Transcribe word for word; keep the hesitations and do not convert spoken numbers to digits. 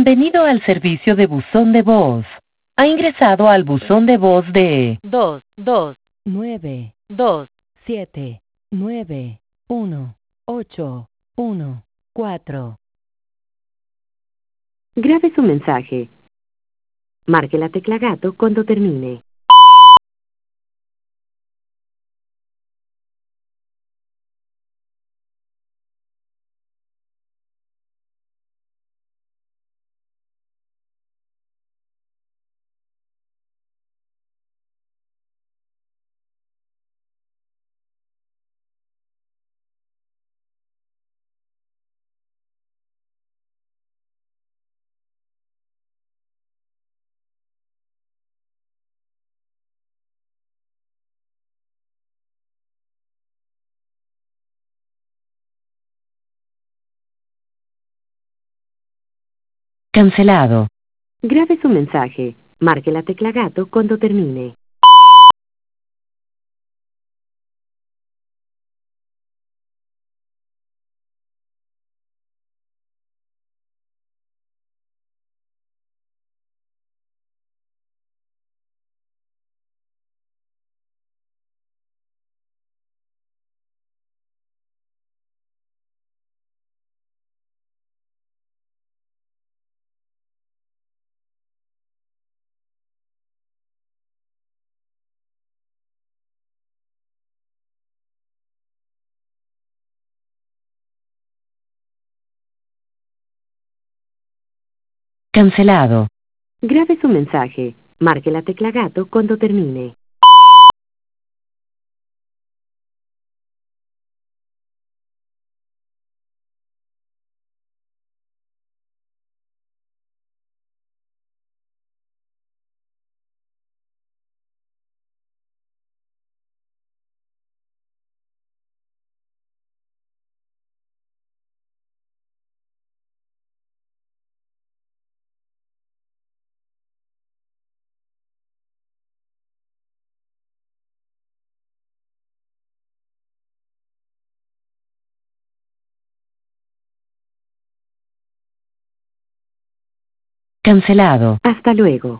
Bienvenido al servicio de buzón de voz. Ha ingresado al buzón de voz de dos, dos, nueve, dos, siete, nueve, uno, ocho, uno, cuatro. Grabe su mensaje. Marque la tecla gato cuando termine. Cancelado. Grabe su mensaje. Marque la tecla gato cuando termine. Cancelado. Grabe su mensaje. Marque la tecla gato cuando termine. Cancelado. Hasta luego.